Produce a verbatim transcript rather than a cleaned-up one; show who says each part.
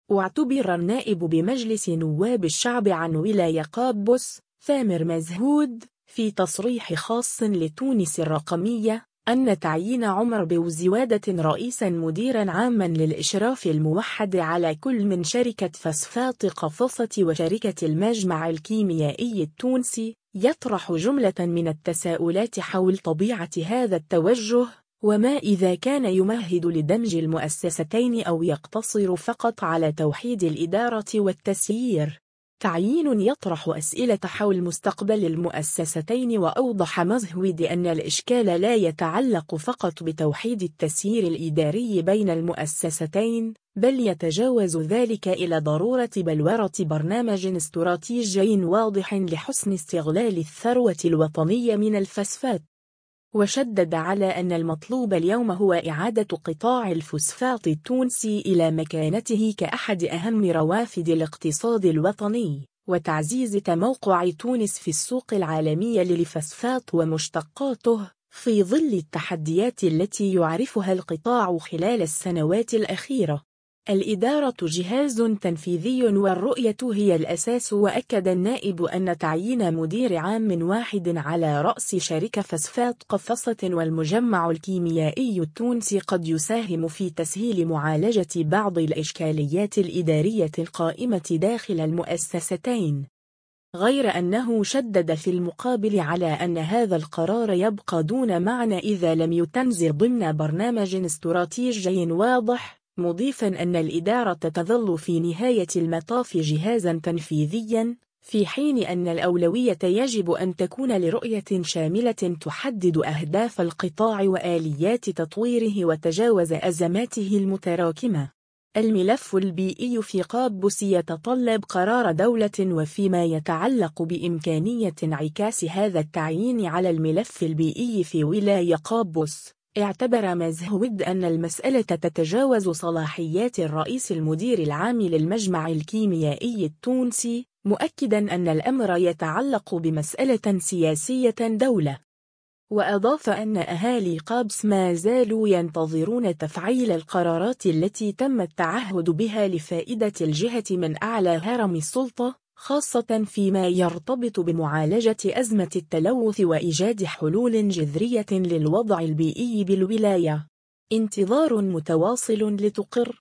Speaker 1: اعتبر النائب بمجلس نواب الشعب عن ولاية قابوس ثامر مزهود في تصريح خاص لتونس الرقمية أن تعيين عمر بوزيوادة رئيسا مديرا عاما للإشراف الموحد على كل من شركة فسفات قفصة وشركة المجمع الكيميائي التونسي يطرح جملة من التساؤلات حول طبيعة هذا التوجه، وما إذا كان يمهد لدمج المؤسستين أو يقتصر فقط على توحيد الإدارة والتسيير. تعيين يطرح أسئلة حول مستقبل المؤسستين، وأوضح مزهود أن الإشكال لا يتعلق فقط بتوحيد التسيير الإداري بين المؤسستين، بل يتجاوز ذلك إلى ضرورة بلورة برنامج استراتيجي واضح لحسن استغلال الثروة الوطنية من الفسفات. وشدد على أن المطلوب اليوم هو إعادة قطاع الفوسفات التونسي إلى مكانته كأحد أهم روافد الاقتصاد الوطني، وتعزيز تموقع تونس في السوق العالمية للفسفات ومشتقاته في ظل التحديات التي يعرفها القطاع خلال السنوات الأخيرة. الإدارة جهاز تنفيذي والرؤية هي الأساس. وأكد النائب أن تعيين مدير عام واحد على رأس شركة فسفات قفصة والمجمع الكيميائي التونسي قد يساهم في تسهيل معالجة بعض الإشكاليات الإدارية القائمة داخل المؤسستين، غير أنه شدد في المقابل على أن هذا القرار يبقى دون معنى إذا لم يتنزل ضمن برنامج استراتيجي واضح، مضيفاً أن الإدارة تظل في نهاية المطاف جهازاً تنفيذياً، في حين أن الأولوية يجب أن تكون لرؤية شاملة تحدد أهداف القطاع وآليات تطويره وتجاوز أزماته المتراكمة. الملف البيئي في قابوس يتطلب قرار دولة، وفيما يتعلق بإمكانية انعكاس هذا التعيين على الملف البيئي في ولاية قابوس، اعتبر مزهود أن المسألة تتجاوز صلاحيات الرئيس المدير العام للمجمع الكيميائي التونسي، مؤكداً أن الأمر يتعلق بمسألة سياسية دولة. وأضاف أن أهالي قابوس ما زالوا ينتظرون تفعيل القرارات التي تم التعهد بها لفائدة الجهة من أعلى هرم السلطة، خاصة فيما يرتبط بمعالجة أزمة التلوث وإيجاد حلول جذرية للوضع البيئي بالولاية. انتظار متواصل لتقر